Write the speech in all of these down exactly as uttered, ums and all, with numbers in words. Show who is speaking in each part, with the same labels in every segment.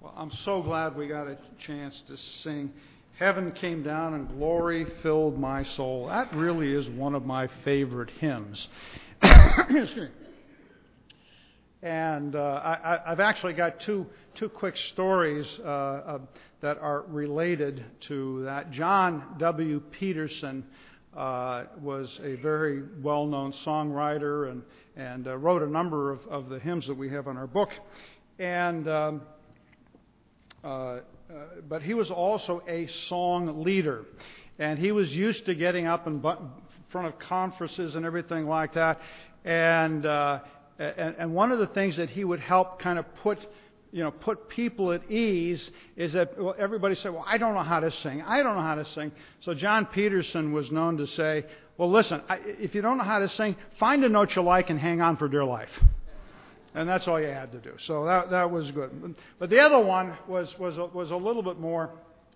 Speaker 1: Well, I'm so glad we got a chance to sing Heaven Came Down and Glory Filled My Soul. That really is one of my favorite hymns. Excuse me. And uh, I, I've actually got two two quick stories uh, uh, that are related to that. John W. Peterson uh, was a very well-known songwriter and and uh, wrote a number of, of the hymns that we have in our book. And um, uh, uh, but he was also a song leader, and he was used to getting up in front of conferences and everything like that. And uh, And, and one of the things that he would help kind of put, you know, put people at ease is that well, everybody said, well, I don't know how to sing. I don't know how to sing. So John Peterson was known to say, well, listen, I, if you don't know how to sing, find a note you like and hang on for dear life. And that's all you had to do. So that that was good. But the other one was was a, was a little bit more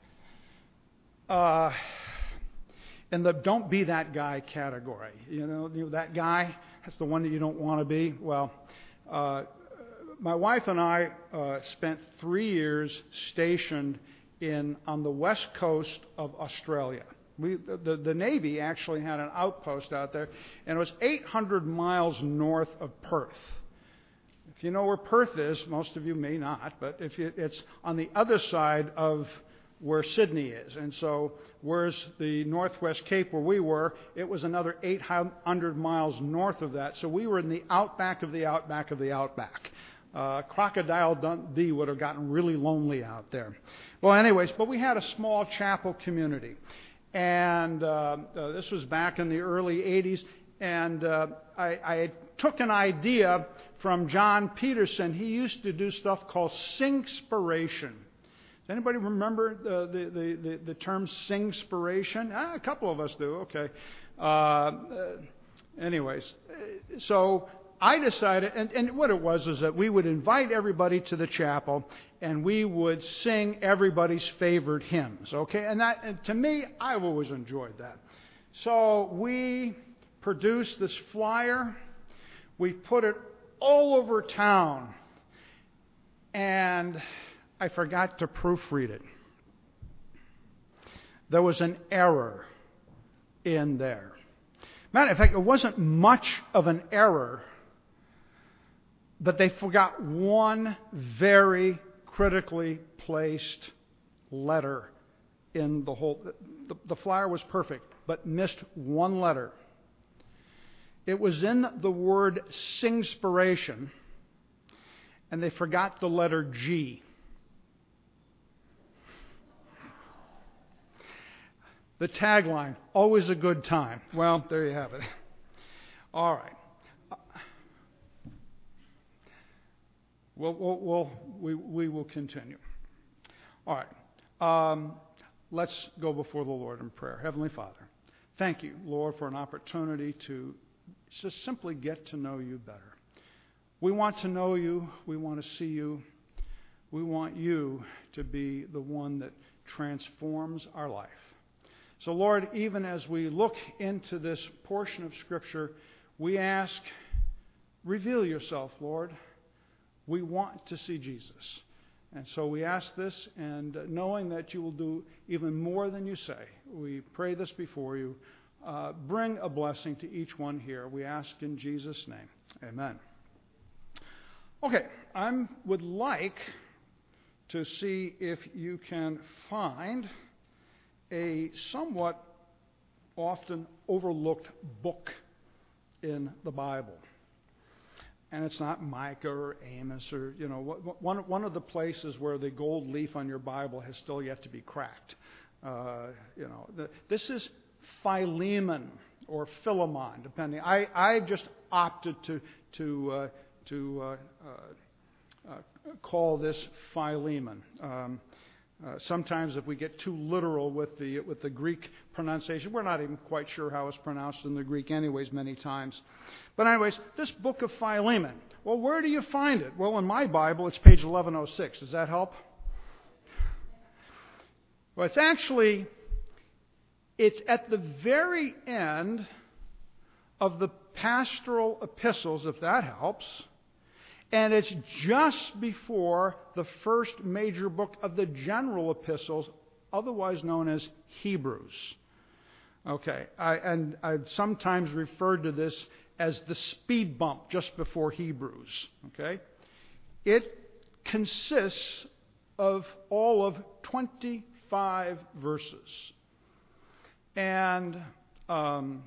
Speaker 1: uh, in the don't be that guy category. You know, you know that guy. That's the one that you don't want to be. Well, uh, my wife and I uh, spent three years stationed in on the west coast of Australia. We, the, the Navy actually had an outpost out there, and it was eight hundred miles north of Perth. If you know where Perth is, most of you may not, but if you, it's on the other side of where Sydney is. And so whereas the Northwest Cape where we were, it was another eight hundred miles north of that. So we were in the outback of the outback of the outback. Uh, Crocodile Dundee would have gotten really lonely out there. Well, anyways, but we had a small chapel community. And uh, uh, this was back in the early eighties. And uh, I, I took an idea from John Peterson. He used to do stuff called singspiration. Does anybody remember the, the, the, the, the term singspiration? Ah, a couple of us do. Okay. Uh, uh, anyways, so I decided, and, and what it was is that we would invite everybody to the chapel, and we would sing everybody's favorite hymns. Okay, and that, and to me, I've always enjoyed that. So we produced this flyer. We put it all over town, and I forgot to proofread it. There was an error in there. Matter of fact, it wasn't much of an error, but they forgot one very critically placed letter in the whole. The, the flyer was perfect, but missed one letter. It was in the word singspiration, and they forgot the letter G. The tagline, always a good time. Well, there you have it. All right. We'll, we'll, we'll, we, we will continue. All right. Um, let's go before the Lord in prayer. Heavenly Father, thank you, Lord, for an opportunity to just simply get to know you better. We want to know you. We want to see you. We want you to be the one that transforms our life. So, Lord, even as we look into this portion of Scripture, we ask, reveal yourself, Lord. We want to see Jesus. And so we ask this, and knowing that you will do even more than you say, we pray this before you. Uh, bring a blessing to each one here. We ask in Jesus' name. Amen. Okay, I would like to see if you can find a somewhat often overlooked book in the Bible. And it's not Micah or Amos or, you know, one, one of the places where the gold leaf on your Bible has still yet to be cracked. Uh, you know, the, this is Philemon or Philemon, depending. I, I just opted to to uh, to uh, uh, uh, call this Philemon. Um, Uh, sometimes if we get too literal with the with the Greek pronunciation, we're not even quite sure how it's pronounced in the Greek anyways many times. But anyways, this book of Philemon. Well, where do you find it? Well, in my Bible, it's page eleven oh six. Does that help? Well, it's actually, it's at the very end of the pastoral epistles, if that helps. And it's just before the first major book of the general epistles, otherwise known as Hebrews. Okay, I, and I've sometimes referred to this as the speed bump just before Hebrews. Okay, it consists of all of twenty-five verses. And um,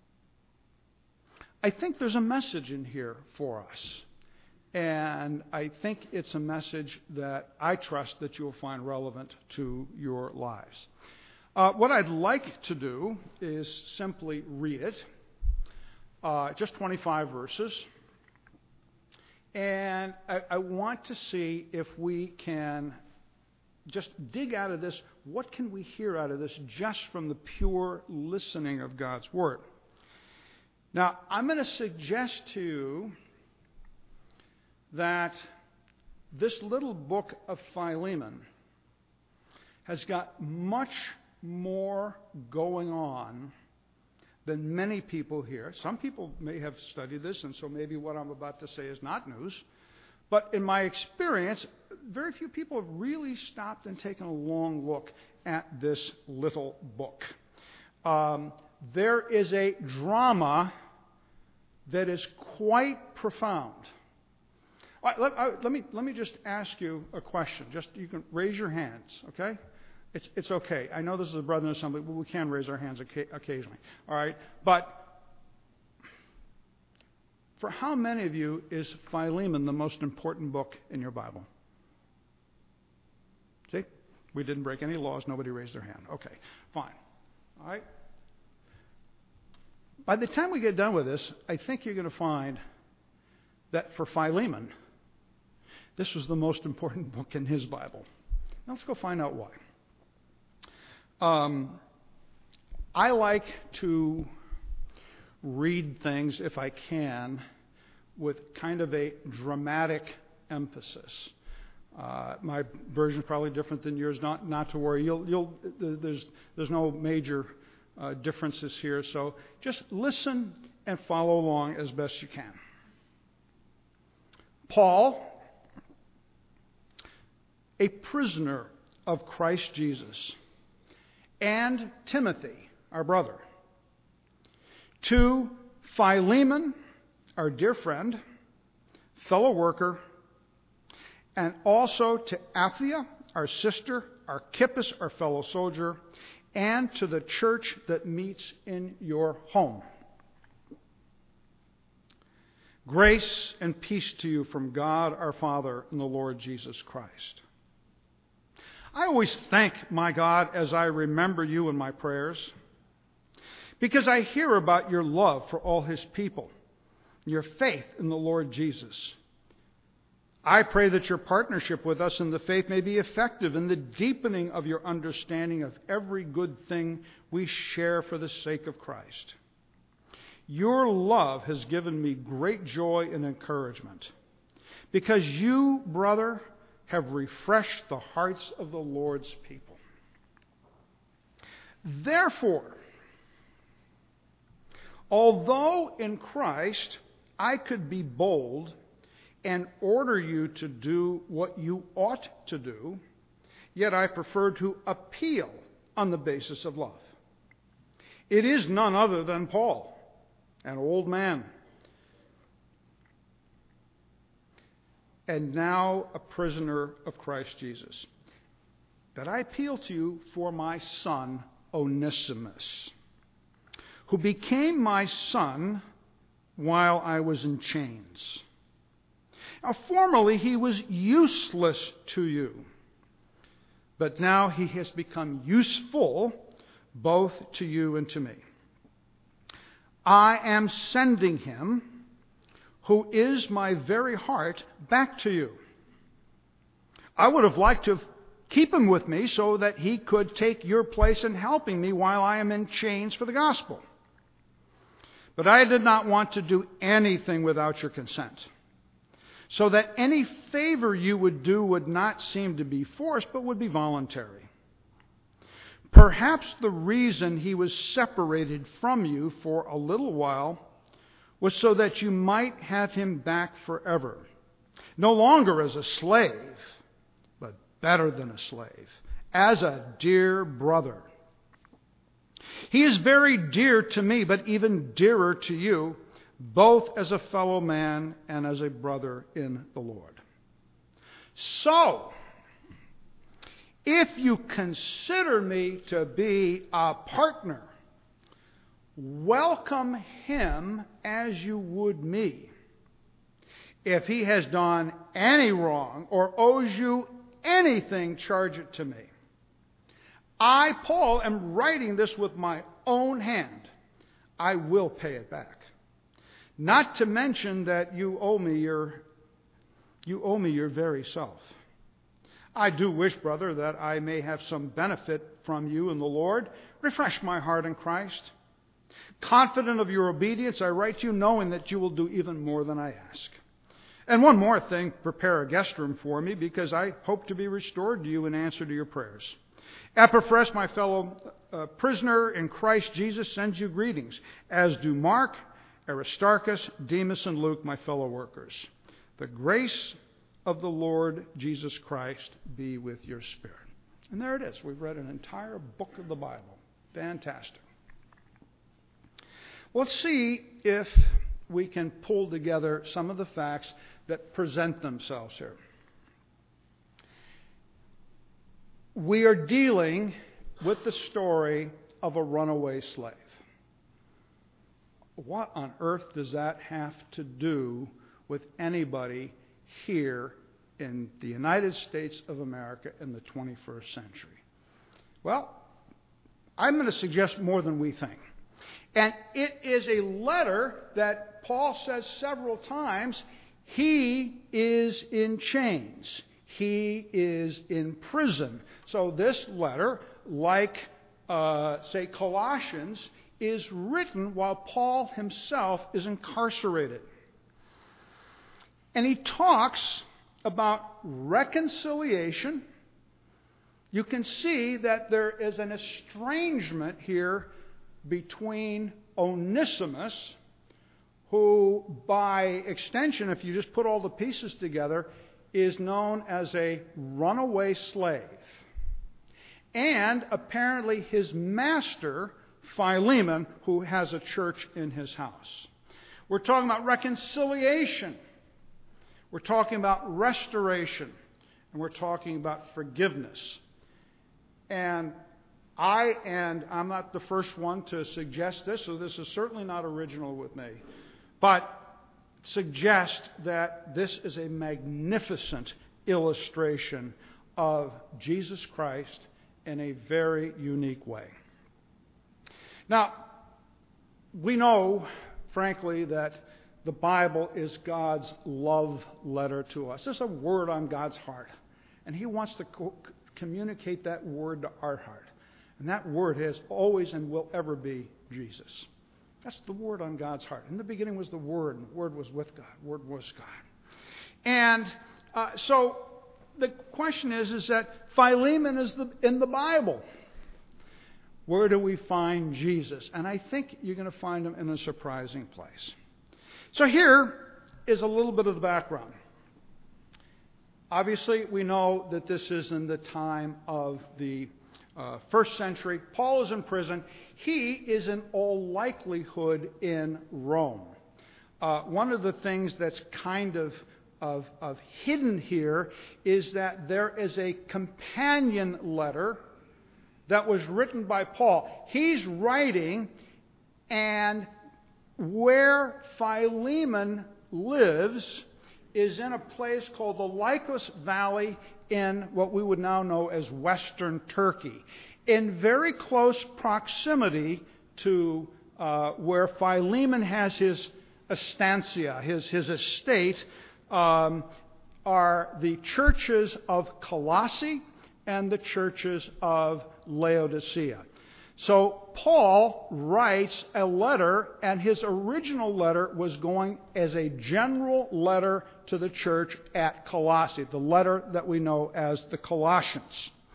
Speaker 1: I think there's a message in here for us. And I think it's a message that I trust that you'll find relevant to your lives. Uh, what I'd like to do is simply read it, uh, just twenty-five verses. And I, I want to see if we can just dig out of this, what can we hear out of this just from the pure listening of God's Word. Now, I'm going to suggest to you that this little book of Philemon has got much more going on than many people here. Some people may have studied this, and so maybe what I'm about to say is not news. But in my experience, very few people have really stopped and taken a long look at this little book. Um, there is a drama that is quite profound. All right, let, uh, let me let me just ask you a question. Just you can raise your hands, okay? It's it's okay. I know this is a Brethren Assembly, but we can raise our hands occasionally. All right, but for how many of you is Philemon the most important book in your Bible? See, we didn't break any laws. Nobody raised their hand. Okay, fine. All right. By the time we get done with this, I think you're going to find that for Philemon, this was the most important book in his Bible. Now let's go find out why. Um, I like to read things, if I can, with kind of a dramatic emphasis. Uh, my version is probably different than yours. Not not to worry. You'll you'll there's there's no major uh, differences here. So just listen and follow along as best you can. Paul, a prisoner of Christ Jesus, and Timothy, our brother, to Philemon, our dear friend, fellow worker, and also to Apphia, our sister, Archippus, our fellow soldier, and to the church that meets in your home. Grace and peace to you from God our Father and the Lord Jesus Christ. I always thank my God as I remember you in my prayers, because I hear about your love for all His people, your faith in the Lord Jesus. I pray that your partnership with us in the faith may be effective in the deepening of your understanding of every good thing we share for the sake of Christ. Your love has given me great joy and encouragement, because you, brother, have refreshed the hearts of the Lord's people. Therefore, although in Christ I could be bold and order you to do what you ought to do, yet I prefer to appeal on the basis of love. It is none other than Paul, an old man, and now a prisoner of Christ Jesus, that I appeal to you for my son Onesimus, who became my son while I was in chains. Now, formerly he was useless to you, but now he has become useful both to you and to me. I am sending him, who is my very heart, back to you. I would have liked to keep him with me so that he could take your place in helping me while I am in chains for the gospel. But I did not want to do anything without your consent, so that any favor you would do would not seem to be forced, but would be voluntary. Perhaps the reason he was separated from you for a little while was so that you might have him back forever, no longer as a slave, but better than a slave, as a dear brother. He is very dear to me, but even dearer to you, both as a fellow man and as a brother in the Lord. So, if you consider me to be a partner, welcome him as you would me. If he has done any wrong or owes you anything, charge it to me. I, Paul, am writing this with my own hand. I will pay it back. Not to mention that you owe me your, you owe me your very self. I do wish, brother, that I may have some benefit from you in the Lord. Refresh my heart in Christ. Confident of your obedience, I write to you knowing that you will do even more than I ask. And one more thing, prepare a guest room for me, because I hope to be restored to you in answer to your prayers. Epaphras, my fellow uh, prisoner in Christ Jesus, sends you greetings, as do Mark, Aristarchus, Demas, and Luke, my fellow workers. The grace of the Lord Jesus Christ be with your spirit. And there it is. We've read an entire book of the Bible. Fantastic. Let's see if we can pull together some of the facts that present themselves here. We are dealing with the story of a runaway slave. What on earth does that have to do with anybody here in the United States of America in the twenty-first century? Well, I'm going to suggest more than we think. And it is a letter that Paul says several times, he is in chains. He is in prison. So this letter, like, uh, say, Colossians, is written while Paul himself is incarcerated. And he talks about reconciliation. You can see that there is an estrangement here between Onesimus, who by extension, if you just put all the pieces together, is known as a runaway slave, and apparently his master, Philemon, who has a church in his house. We're talking about reconciliation. We're talking about restoration. And we're talking about forgiveness. And I, and I'm not the first one to suggest this, so this is certainly not original with me, but suggest that this is a magnificent illustration of Jesus Christ in a very unique way. Now, we know, frankly, that the Bible is God's love letter to us. It's a word on God's heart, and He wants to co- communicate that word to our heart. And that word has always and will ever be Jesus. That's the word on God's heart. In the beginning was the Word, and the Word was with God. The Word was God. And uh, so the question is, is that Philemon is the, in the Bible. Where do we find Jesus? And I think you're going to find him in a surprising place. So here is a little bit of the background. Obviously, we know that this is in the time of the uh, first century. Paul is in prison. He is in all likelihood in Rome. Uh, one of the things that's kind of, of, of hidden here is that there is a companion letter that was written by Paul. He's writing, and where Philemon lives is in a place called the Lycus Valley in what we would now know as Western Turkey, in very close proximity to uh, where Philemon has his estancia, his, his estate, um, are the churches of Colossae and the churches of Laodicea. So Paul writes a letter, and his original letter was going as a general letter to the church at Colossae, the letter that we know as the Colossians.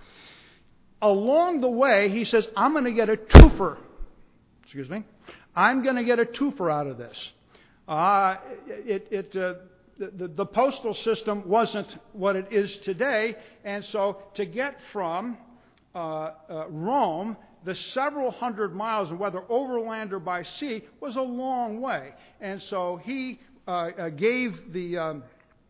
Speaker 1: Along the way, he says, I'm going to get a twofer. Excuse me. I'm going to get a twofer out of this. Uh, it, it, uh, the, the postal system wasn't what it is today, and so to get from uh, uh, Rome, the several hundred miles, and whether overland or by sea, was a long way. And so he uh, uh, gave the, um,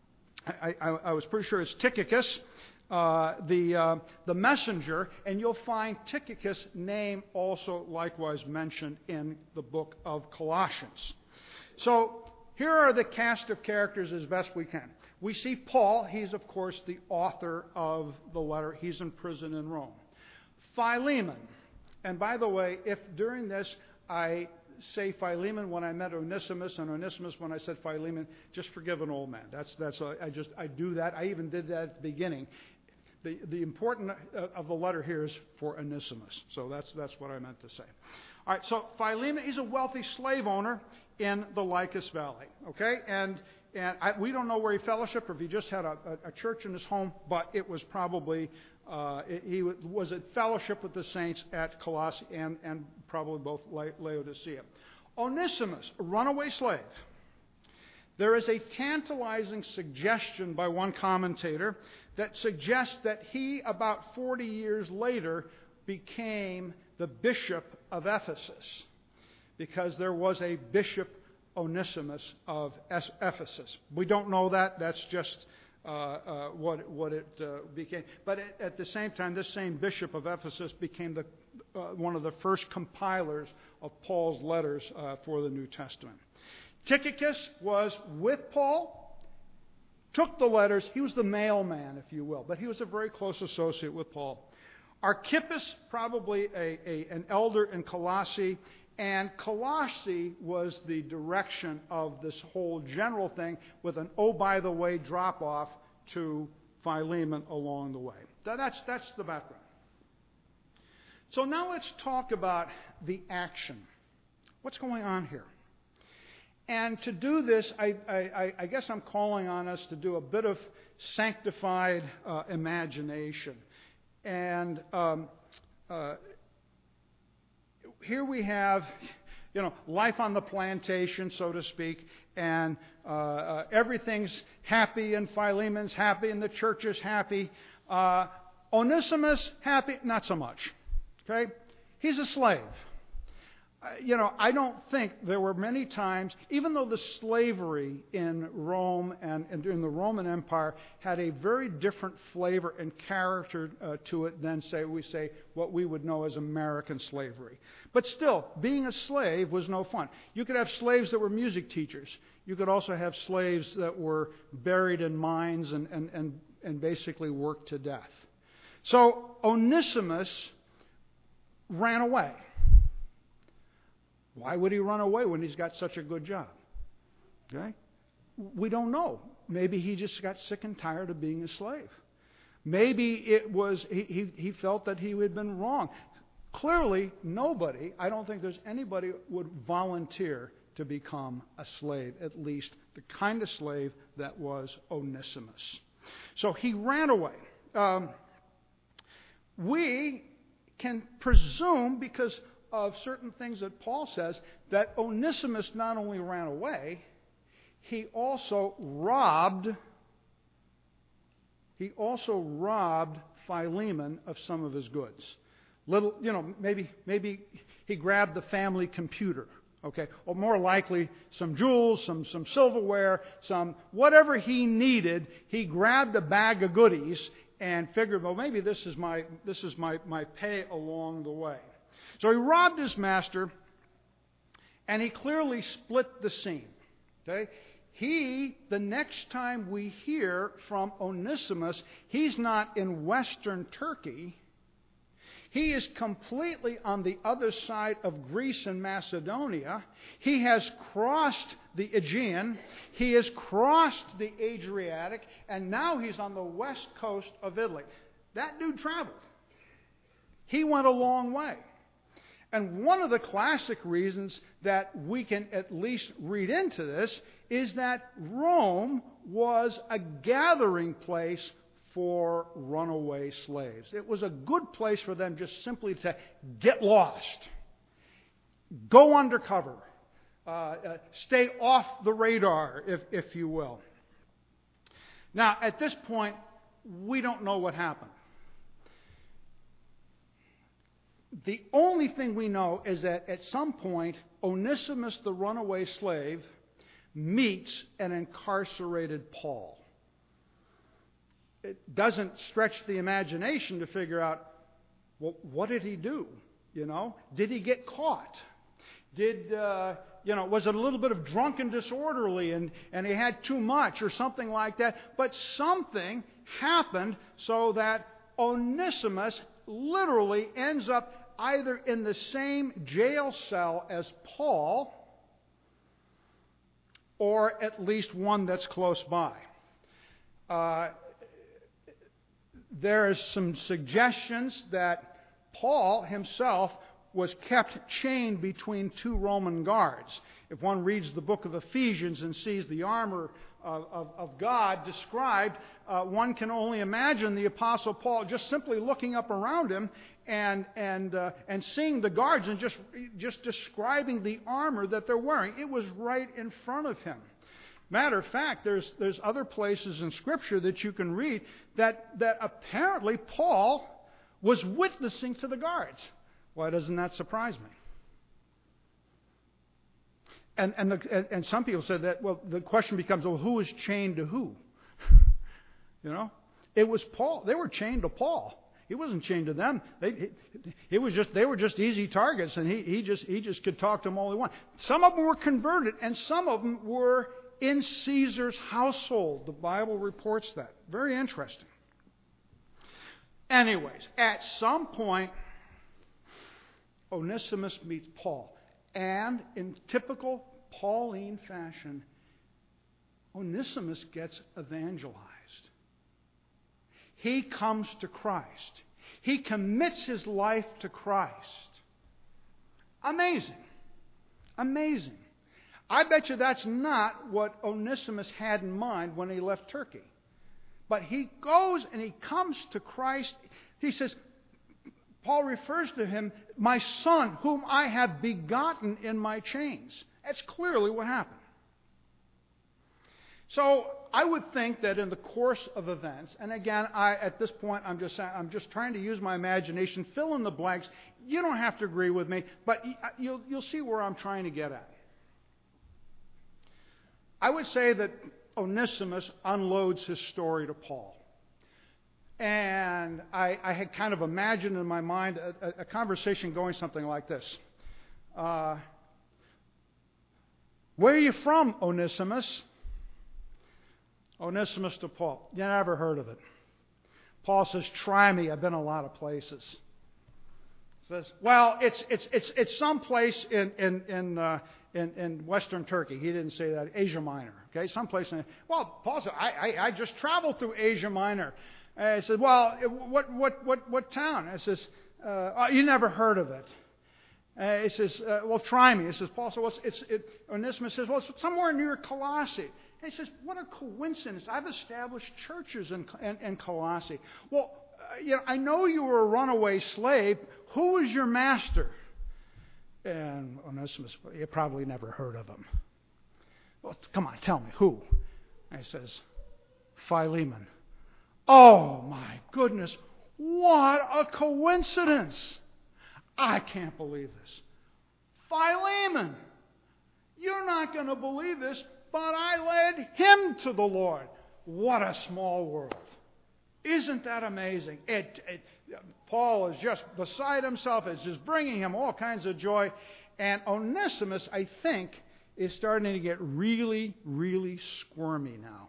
Speaker 1: I, I, I was pretty sure it's Tychicus, uh, the uh, the messenger, and you'll find Tychicus' name also likewise mentioned in the book of Colossians. So here are the cast of characters as best we can. We see Paul. He's, of course, the author of the letter. He's in prison in Rome. Philemon. And by the way, if during this I say Philemon when I met Onesimus, and Onesimus when I said Philemon, just forgive an old man. That's that's a, I just I do that. I even did that at the beginning. The the important of the letter here is for Onesimus. So that's that's what I meant to say. All right. So Philemon, he's a wealthy slave owner in the Lycus Valley. Okay, and and I, we don't know where he fellowshiped or if he just had a, a, a church in his home, but it was probably. Uh, he was at fellowship with the saints at Colossae and, and probably both Laodicea. Onesimus, a runaway slave. There is a tantalizing suggestion by one commentator that suggests that he, about forty years later, became the bishop of Ephesus, because there was a bishop Onesimus of Ephesus. We don't know that. That's just Uh, uh, what what it uh, became. But at, at the same time, this same bishop of Ephesus became the uh, one of the first compilers of Paul's letters uh, for the New Testament. Tychicus was with Paul, took the letters. He was the mailman, if you will, but he was a very close associate with Paul. Archippus, probably a, a, an elder in Colossae, and Colossae was the direction of this whole general thing with an, oh, by the way, drop-off to Philemon along the way. That's, that's the background. So now let's talk about the action. What's going on here? And to do this, I, I, I guess I'm calling on us to do a bit of sanctified uh, imagination. And um, uh, here we have, you know, life on the plantation, so to speak, and uh, uh, everything's happy, and Philemon's happy, and the church is happy. Uh, Onesimus, happy? Not so much. Okay? He's a slave. Uh, you know, I don't think there were many times, even though the slavery in Rome and, and in the Roman Empire had a very different flavor and character uh, to it than, say, we say what we would know as American slavery. But still, being a slave was no fun. You could have slaves that were music teachers. You could also have slaves that were buried in mines and, and, and, and basically worked to death. So Onesimus ran away. Why would he run away when he's got such a good job? Okay? We don't know. Maybe he just got sick and tired of being a slave. Maybe it was he, he, he felt that he had been wrong. Clearly, nobody, I don't think there's anybody would volunteer to become a slave, at least the kind of slave that was Onesimus. So he ran away. Um, we can presume, because of certain things that Paul says, that Onesimus not only ran away, he also robbed, he also robbed Philemon of some of his goods. Little, you know, maybe maybe he grabbed the family computer, okay, or more likely some jewels, some some silverware, some whatever he needed. He grabbed a bag of goodies and figured, well, maybe this is my this is my my pay along the way. So he robbed his master, and he clearly split the scene. Okay, he the next time we hear from Onesimus, he's not in Western Turkey. He is completely on the other side of Greece and Macedonia. He has crossed the Aegean. He has crossed the Adriatic. And now he's on the west coast of Italy. That dude traveled. He went a long way. And one of the classic reasons that we can at least read into this is that Rome was a gathering place for runaway slaves. It was a good place for them just simply to get lost, go undercover, uh, uh, stay off the radar, if, if you will. Now, at this point, we don't know what happened. The only thing we know is that at some point, Onesimus, the runaway slave, meets an incarcerated Paul. It doesn't stretch the imagination to figure out, well, what did he do? You know, did he get caught? Did, uh, you know, was it a little bit of drunken disorderly and, and he had too much or something like that? But something happened so that Onesimus literally ends up either in the same jail cell as Paul or at least one that's close by. Uh, there's some suggestions that Paul himself was kept chained between two Roman guards. If one reads the book of Ephesians and sees the armor of, of, of God described, uh, one can only imagine the Apostle Paul just simply looking up around him and and uh, and seeing the guards and just just describing the armor that they're wearing. It was right in front of him. Matter of fact, there's there's other places in Scripture that you can read that that apparently Paul was witnessing to the guards. Why doesn't that surprise me? And and, the, and some people said that, well, the question becomes, well, who was chained to who? You know? It was Paul. They were chained to Paul. He wasn't chained to them. They, it was just they were just easy targets, and he, he just he just could talk to them all he wanted. Some of them were converted, and some of them were in Caesar's household. The Bible reports that. Very interesting. Anyways, at some point, Onesimus meets Paul. And in typical Pauline fashion, Onesimus gets evangelized. He comes to Christ. He commits his life to Christ. Amazing. Amazing. I bet you that's not what Onesimus had in mind when he left Turkey. But he goes and he comes to Christ. He says, Paul refers to him, my son, whom I have begotten in my chains. That's clearly what happened. So I would think that in the course of events, and again, I, at this point, I'm just I'm just trying to use my imagination, fill in the blanks. You don't have to agree with me, but you'll you'll see where I'm trying to get at. I would say that Onesimus unloads his story to Paul. And I, I had kind of imagined in my mind a, a conversation going something like this. Uh, Where are you from, Onesimus? Onesimus to Paul. You never heard of it. Paul says, try me. I've been a lot of places. Says, well, it's it's it's it's someplace in in in, uh, in in Western Turkey. He didn't say that. Asia Minor. Okay, someplace in. Well, Paul said, I I, I just traveled through Asia Minor. I said, well, what what what what town? I says, uh, oh, you never heard of it. Uh, he says, uh, well, try me. He says, Paul said, well, it's, it's it, Onesimus says, well, it's somewhere near Colossae. And he says, what a coincidence. I've established churches in in, in Colossae. Well, uh, you know, I know you were a runaway slave. Who was your master? And Onesimus, you probably never heard of him. Well, come on, tell me, who? And he says, Philemon. Oh, my goodness. What a coincidence. I can't believe this. Philemon. You're not going to believe this, but I led him to the Lord. What a small world. Isn't that amazing? It, it, Paul is just beside himself. It's just bringing him all kinds of joy. And Onesimus, I think, is starting to get really, really squirmy now.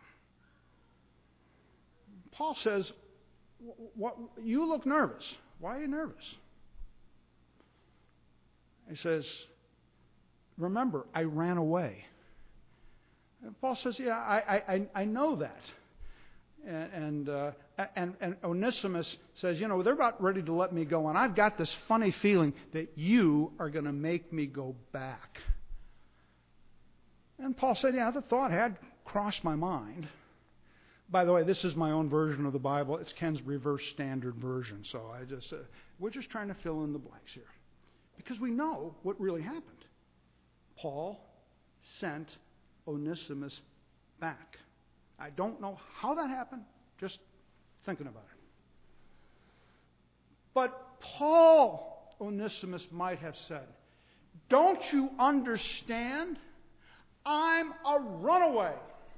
Speaker 1: Paul says, what, you look nervous. Why are you nervous? He says, remember, I ran away. And Paul says, yeah, I, I, I know that. And, and, uh, and, and Onesimus says, you know, they're about ready to let me go, and I've got this funny feeling that you are going to make me go back. And Paul said, yeah, the thought had crossed my mind. By the way, this is my own version of the Bible. It's Ken's Reverse Standard Version. So I just, uh, we're just trying to fill in the blanks here. Because we know what really happened. Paul sent Onesimus back. I don't know how that happened, just thinking about it. But Paul, Onesimus, might have said, don't you understand? I'm a runaway.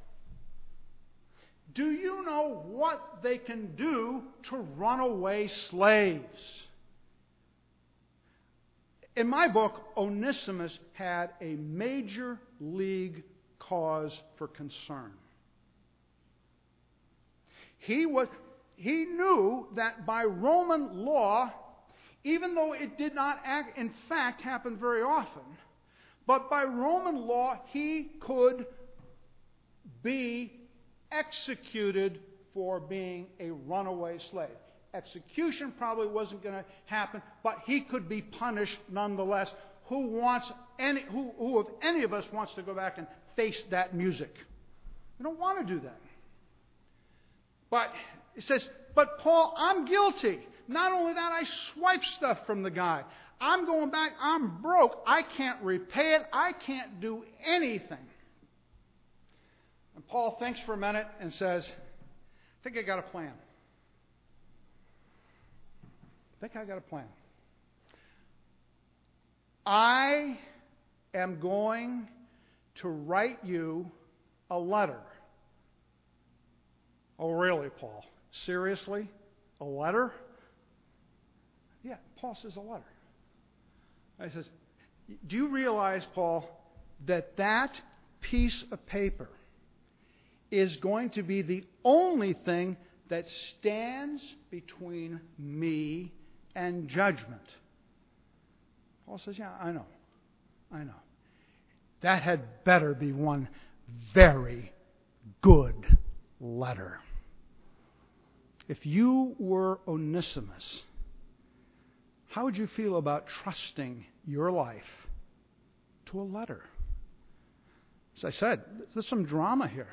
Speaker 1: Do you know what they can do to runaway slaves? In my book, Onesimus had a major league cause for concern. He was, he knew that by Roman law, even though it did not act, in fact happen very often, but by Roman law, he could be executed for being a runaway slave. Execution probably wasn't going to happen, but he could be punished nonetheless. Who wants any? Who, who of any of us wants to go back and face that music? We don't want to do that. But it says, but Paul, I'm guilty. Not only that, I swiped stuff from the guy. I'm going back. I'm broke. I can't repay it. I can't do anything. And Paul thinks for a minute and says, I think I got a plan. I think I got a plan. I am going to write you a letter. Oh, really, Paul? Seriously? A letter? Yeah, Paul says a letter. I says, do you realize, Paul, that that piece of paper is going to be the only thing that stands between me and judgment? Paul says, yeah, I know. I know. That had better be one very good letter. If you were Onesimus, how would you feel about trusting your life to a letter? As I said, there's some drama here.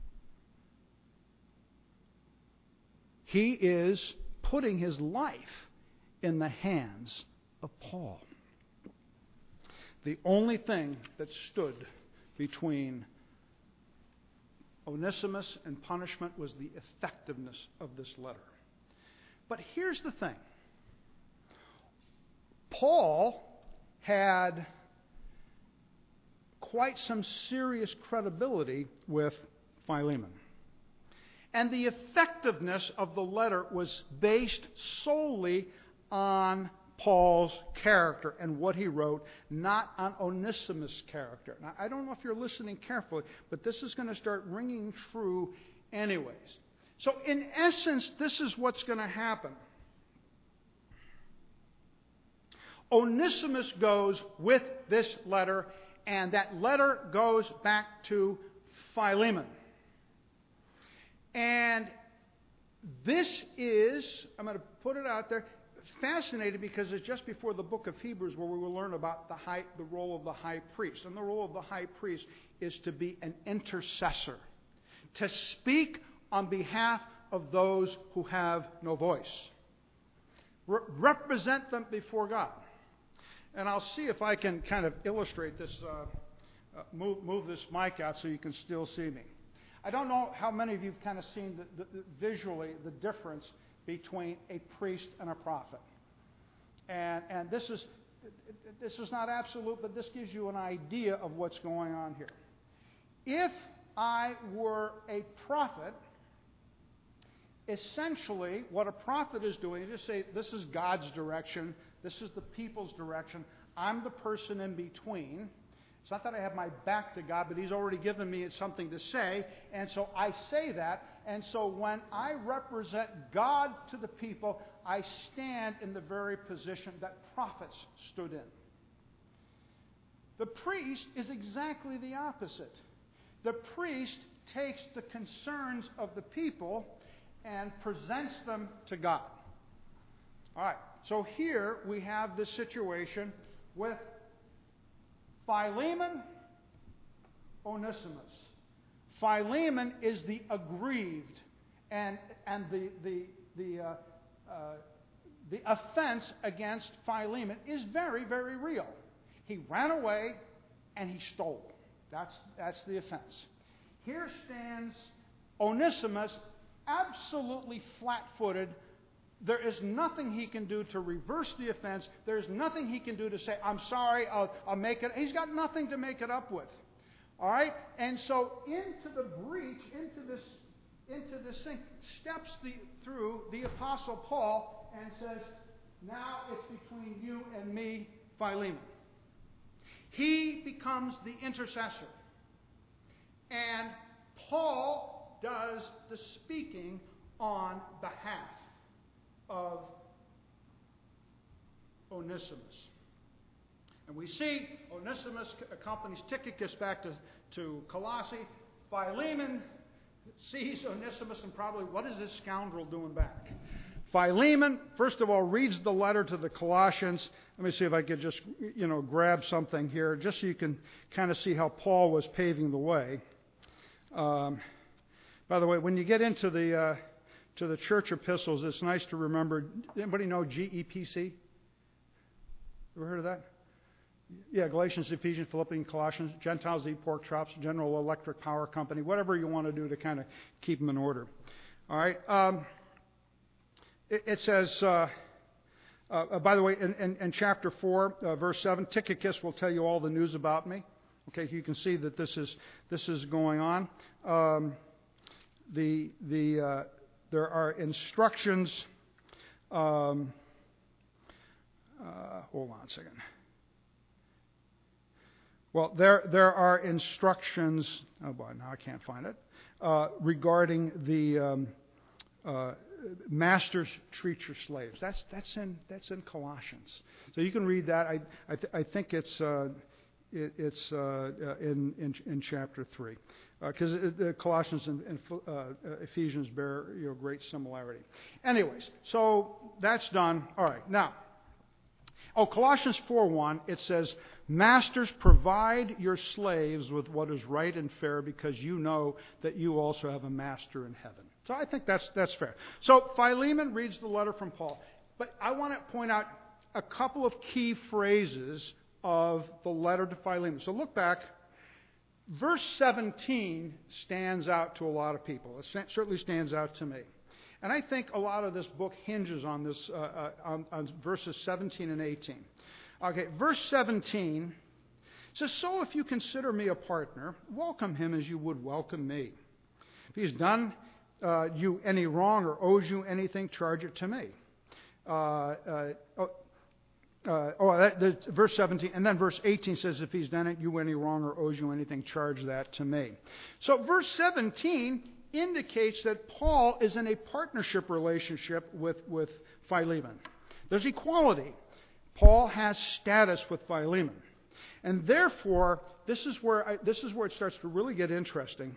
Speaker 1: He is putting his life in the hands of Paul. The only thing that stood between Onesimus and punishment was the effectiveness of this letter. But here's the thing. Paul had quite some serious credibility with Philemon. And the effectiveness of the letter was based solely on Paul's character and what he wrote, not on Onesimus' character. Now, I don't know if you're listening carefully, but this is going to start ringing true anyways. So, in essence, this is what's going to happen. Onesimus goes with this letter, and that letter goes back to Philemon. And this is, I'm going to put it out there, fascinating because it's just before the book of Hebrews where we will learn about the high, the role of the high priest. And the role of the high priest is to be an intercessor, to speak on behalf of those who have no voice. Re- represent them before God. And I'll see if I can kind of illustrate this, uh, uh, move, move this mic out so you can still see me. I don't know how many of you have kind of seen the, the, the, visually the difference between a priest and a prophet. And, and this is this is not absolute, but this gives you an idea of what's going on here. If I were a prophet, essentially what a prophet is doing is just say, this is God's direction, this is the people's direction, I'm the person in between. It's not that I have my back to God, but He's already given me something to say, and so I say that. And so when I represent God to the people, I stand in the very position that prophets stood in. The priest is exactly the opposite. The priest takes the concerns of the people and presents them to God. All right, so here we have this situation with Philemon, Onesimus. Philemon is the aggrieved, and and the the the uh, uh, the offense against Philemon is very, very real. He ran away and he stole. That's that's the offense. Here stands Onesimus, absolutely flat-footed. There is nothing he can do to reverse the offense. There's nothing he can do to say, I'm sorry, I'll, I'll make it. He's got nothing to make it up with. All right? And so into the breach, into this, into this thing, steps the, through the Apostle Paul and says, now it's between you and me, Philemon. He becomes the intercessor. And Paul does the speaking on behalf of Onesimus. And we see Onesimus accompanies Tychicus back to, to Colossae. Philemon sees Onesimus and probably, what is this scoundrel doing back? Philemon, first of all, reads the letter to the Colossians. Let me see if I could just, you know, grab something here, just so you can kind of see how Paul was paving the way. Um, by the way, when you get into the uh, to the church epistles, it's nice to remember. Anybody know G E P C? Ever heard of that? Yeah, Galatians, Ephesians, Philippians, Colossians, Gentiles eat pork chops, General Electric Power Company, whatever you want to do to kind of keep them in order. All right. Um, it, it says, uh, uh, by the way, in, in, in chapter four, uh, verse seven, Tychicus will tell you all the news about me. Okay, you can see that this is this is going on. Um, the the uh, there are instructions. Um, uh, hold on a second. Well, there there are instructions. Oh boy, now I can't find it. Uh, regarding the um, uh, masters treat your slaves. That's that's in that's in Colossians. So you can read that. I I, th- I think it's uh, it, it's uh, in, in in chapter three, because uh, the Colossians and, and uh, Ephesians bear, you know, great similarity. Anyways, so that's done. All right, now. Oh, Colossians four one, it says, Masters, provide your slaves with what is right and fair, because you know that you also have a master in heaven. So I think that's that's fair. So Philemon reads the letter from Paul. But I want to point out a couple of key phrases of the letter to Philemon. So look back. Verse seventeen stands out to a lot of people. It certainly stands out to me. And I think a lot of this book hinges on this, uh, uh, on, on verses seventeen and eighteen. Okay, verse seventeen says, So if you consider me a partner, welcome him as you would welcome me. If he has done uh, you any wrong or owes you anything, charge it to me. Uh, uh, oh, uh, oh that, that's verse seventeen. And then verse eighteen says, if he's done it you any wrong or owes you anything, charge that to me. So verse seventeen indicates that Paul is in a partnership relationship with, with Philemon. There's equality. Paul has status with Philemon. And therefore, this is where I, this is where it starts to really get interesting.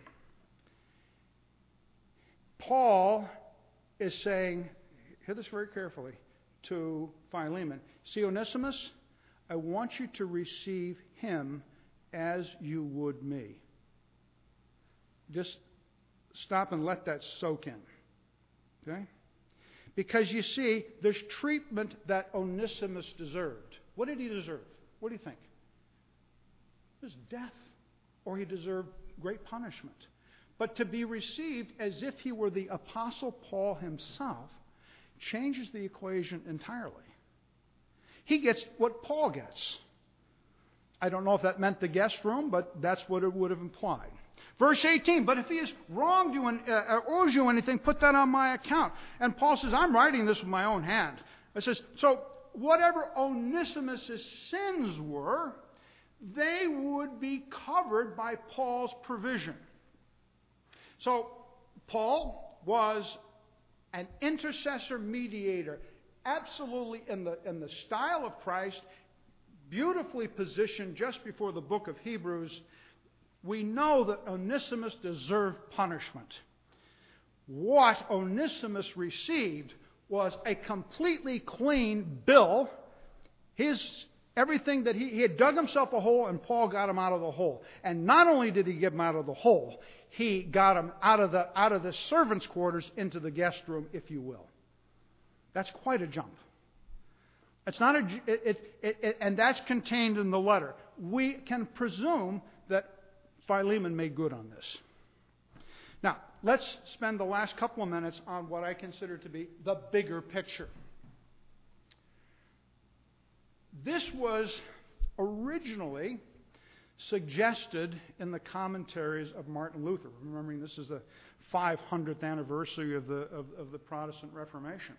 Speaker 1: Paul is saying, hear this very carefully, to Philemon, see Onesimus, I want you to receive him as you would me. Just stop and let that soak in. Okay? Because you see, there's treatment that Onesimus deserved. What did he deserve? What do you think? It was death. Or he deserved great punishment. But to be received as if he were the Apostle Paul himself changes the equation entirely. He gets what Paul gets. I don't know if that meant the guest room, but that's what it would have implied. Verse eighteen, but if he has wronged you and uh, owes you anything, put that on my account. And Paul says, I'm writing this with my own hand. It says, so whatever Onesimus' sins were, they would be covered by Paul's provision. So Paul was an intercessor mediator, absolutely in the, in the style of Christ, beautifully positioned just before the book of Hebrews. We know that Onesimus deserved punishment. What Onesimus received was a completely clean bill. His everything that he, he had dug himself a hole, and Paul got him out of the hole. And not only did he get him out of the hole, he got him out of the out of the servants' quarters into the guest room, if you will. That's quite a jump. It's not a it, it, it, it, and that's contained in the letter. We can presume that Philemon made good on this. Now, let's spend the last couple of minutes on what I consider to be the bigger picture. This was originally suggested in the commentaries of Martin Luther. Remembering this is the five hundredth anniversary of the, of, of the Protestant Reformation.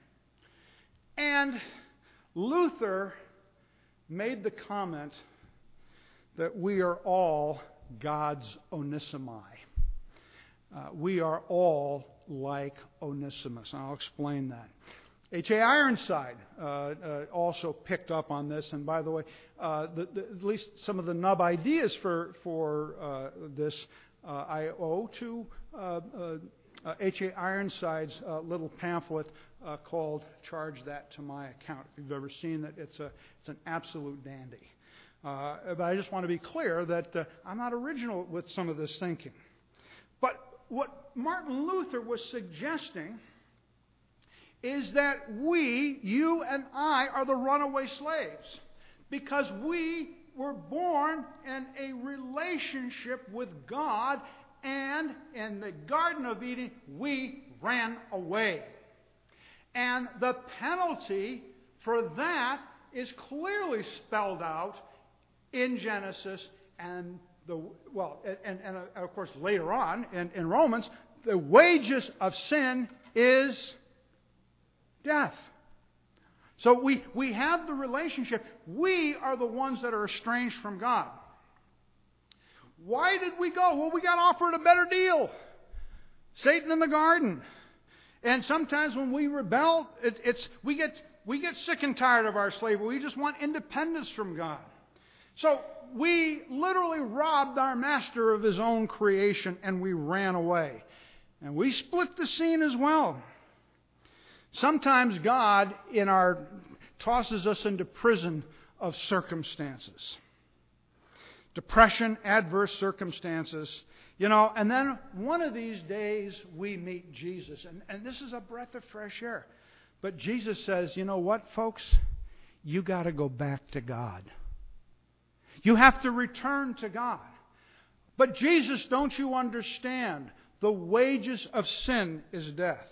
Speaker 1: And Luther made the comment that we are all God's Onesimus. Uh, we are all like Onesimus. And I'll explain that. H A Ironside uh, uh, also picked up on this, and by the way, uh, the, the, at least some of the nub ideas for for uh, this uh, I owe to uh, uh, H A Ironside's uh, little pamphlet uh, called "Charge That to My Account." If you've ever seen it, it's a it's an absolute dandy. Uh, but I just want to be clear that uh, I'm not original with some of this thinking. But what Martin Luther was suggesting is that we, you and I, are the runaway slaves because we were born in a relationship with God, and in the Garden of Eden, we ran away. And the penalty for that is clearly spelled out in Genesis and the well, and, and, and of course later on in, in Romans, the wages of sin is death. So we, we have the relationship. We are the ones that are estranged from God. Why did we go? Well, we got offered a better deal. Satan in the garden. And sometimes when we rebel, it, it's we get we get sick and tired of our slavery. We just want independence from God. So we literally robbed our master of his own creation and we ran away. And we split the scene as well. Sometimes God in our tosses us into prison of circumstances. Depression, adverse circumstances. You know, and then one of these days we meet Jesus. And, and this is a breath of fresh air. But Jesus says, you know what, folks? You got to go back to God. You have to return to God. But Jesus, don't you understand? The wages of sin is death.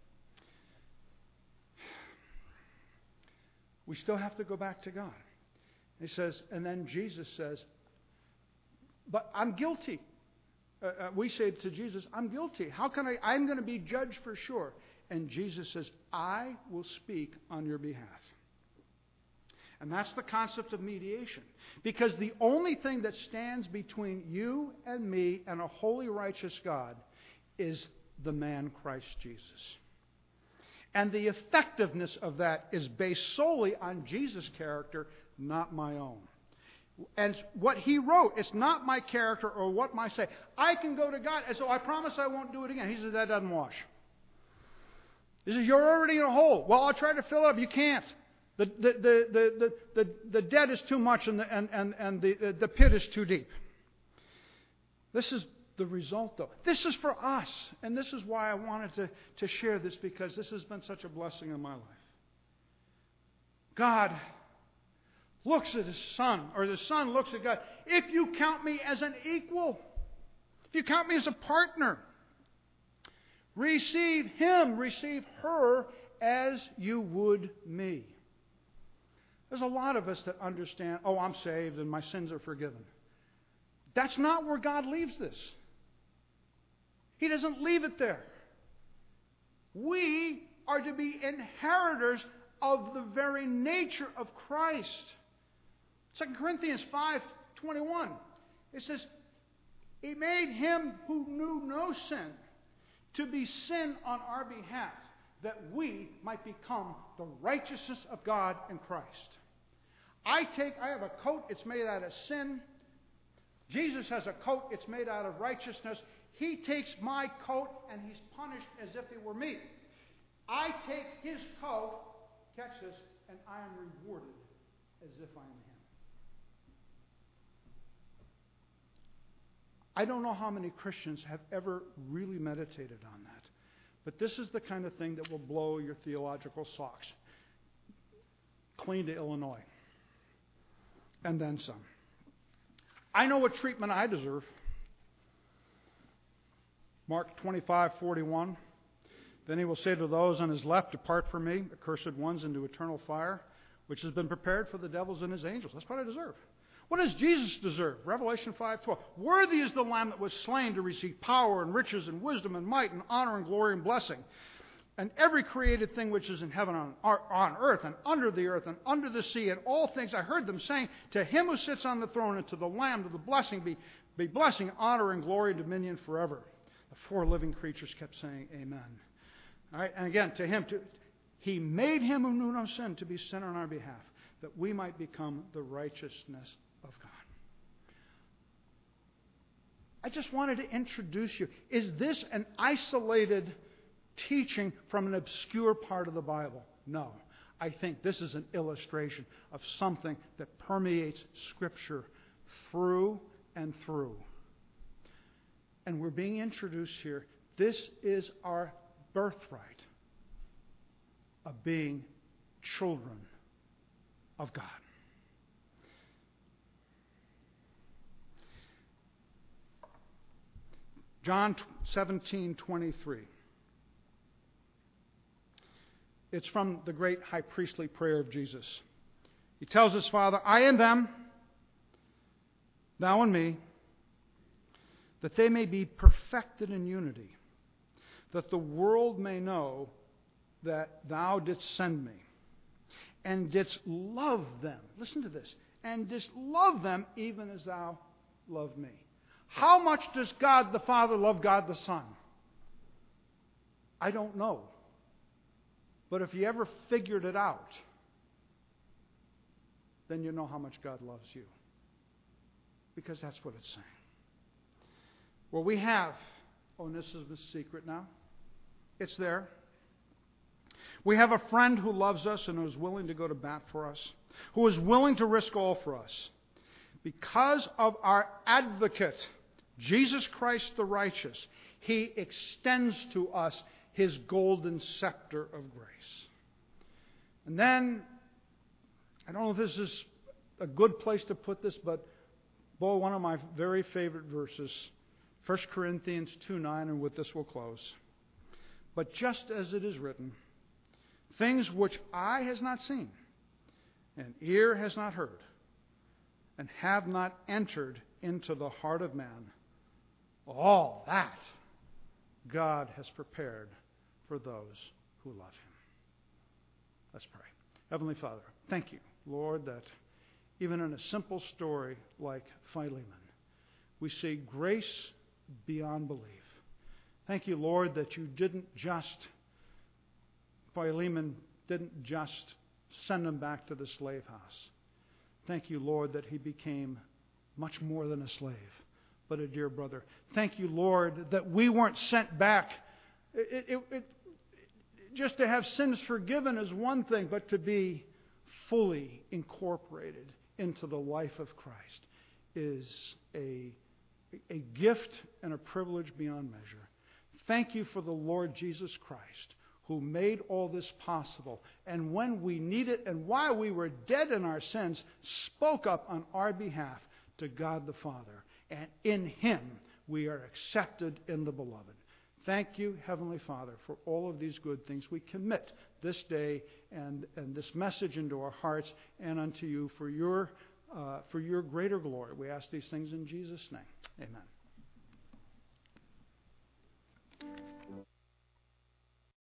Speaker 1: We still have to go back to God. He says, and then Jesus says, but I'm guilty. Uh, uh, we say to Jesus, I'm guilty. How can I? I'm going to be judged for sure. And Jesus says, I will speak on your behalf. And that's the concept of mediation. Because the only thing that stands between you and me and a holy, righteous God is the man Christ Jesus. And the effectiveness of that is based solely on Jesus' character, not my own. And what he wrote, it's not my character or what I say. I can go to God, and so I promise I won't do it again. He says, that doesn't wash. He says, you're already in a hole. Well, I'll try to fill it up. You can't. The, the, the, the, the, the debt is too much and the, and, and, and the, the pit is too deep. This is the result, though. This is for us. And this is why I wanted to, to share this, because this has been such a blessing in my life. God looks at His Son, or the Son looks at God. If you count me as an equal, if you count me as a partner, receive him, receive her as you would me. There's a lot of us that understand, oh, I'm saved and my sins are forgiven. That's not where God leaves this. He doesn't leave it there. We are to be inheritors of the very nature of Christ. Second Corinthians five twenty-one. It says, He made Him who knew no sin to be sin on our behalf, that we might become the righteousness of God in Christ. I take, I have a coat, it's made out of sin. Jesus has a coat, it's made out of righteousness. He takes my coat and He's punished as if it were me. I take His coat, catch this, and I am rewarded as if I am Him. I don't know how many Christians have ever really meditated on that. But this is the kind of thing that will blow your theological socks. Clean to Illinois. And then some. I know what treatment I deserve. Mark twenty-five forty-one. Then he will say to those on his left, "Depart from me, accursed ones, into eternal fire, which has been prepared for the devils and his angels." That's what I deserve. What does Jesus deserve? Revelation five twelve. "Worthy is the Lamb that was slain to receive power and riches and wisdom and might and honor and glory and blessing. And every created thing which is in heaven, on, on earth, and under the earth, and under the sea, and all things, I heard them saying, to him who sits on the throne and to the Lamb, to the blessing be, be blessing, honor, and glory, and dominion forever." The four living creatures kept saying, "Amen." All right, and again, to him, to, he made him who knew no sin to be sin on our behalf, that we might become the righteousness of God. I just wanted to introduce you. Is this an isolated teaching from an obscure part of the Bible? No. I think this is an illustration of something that permeates Scripture through and through. And we're being introduced here. This is our birthright of being children of God. John seventeen twenty-three. It's from the great high priestly prayer of Jesus. He tells his Father, "I and them, thou and me, that they may be perfected in unity, that the world may know that thou didst send me, and didst love them." Listen to this. "And didst love them even as thou loved me." How much does God the Father love God the Son? I don't know. But if you ever figured it out, then you know how much God loves you. Because that's what it's saying. Well, we have, oh, and this is the secret now. It's there. We have a friend who loves us and who is willing to go to bat for us, who is willing to risk all for us. Because of our advocate, Jesus Christ the righteous, He extends to us His golden scepter of grace. And then, I don't know if this is a good place to put this, but boy, one of my very favorite verses, First Corinthians two nine, and with this we'll close. "But just as it is written, things which eye has not seen, and ear has not heard, and have not entered into the heart of man, all that God has prepared for those who love Him." Let's pray. Heavenly Father, thank you, Lord, that even in a simple story like Philemon, we see grace beyond belief. Thank you, Lord, that you didn't just, Philemon didn't just send him back to the slave house. Thank you, Lord, that he became much more than a slave, but a dear brother. Thank you, Lord, that we weren't sent back. It, it, it, just to have sins forgiven is one thing, but to be fully incorporated into the life of Christ is a, a gift and a privilege beyond measure. Thank you for the Lord Jesus Christ, who made all this possible. And when we need it, and while we were dead in our sins, spoke up on our behalf to God the Father. And in Him we are accepted in the Beloved. Thank you, Heavenly Father, for all of these good things. We commit this day and, and this message into our hearts and unto you for your, uh, for your greater glory. We ask these things in Jesus' name. Amen.